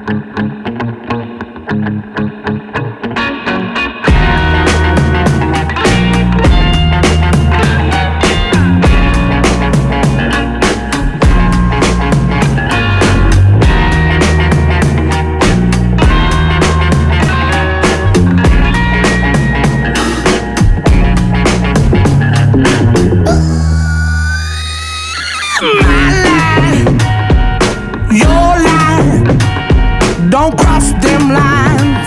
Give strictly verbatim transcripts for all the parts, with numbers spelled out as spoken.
Don't cross them lines.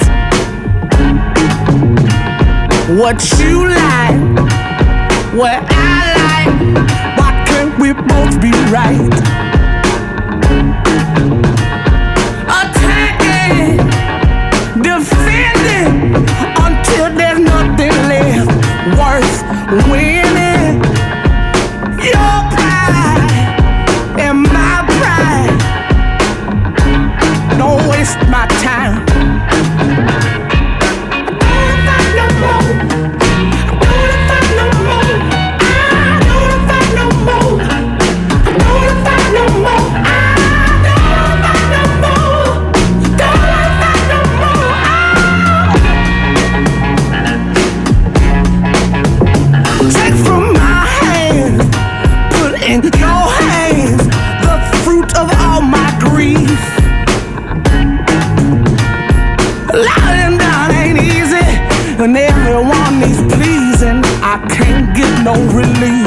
What you like, what I like. Why can't we both be right? Attacking, defending, until there's nothing left worth winning. Your pride and my pride. Don't waste my time. Take from my hands, put in your hands the fruit of all my grief. Lying down ain't easy, and everyone needs pleasing. I can't get no relief.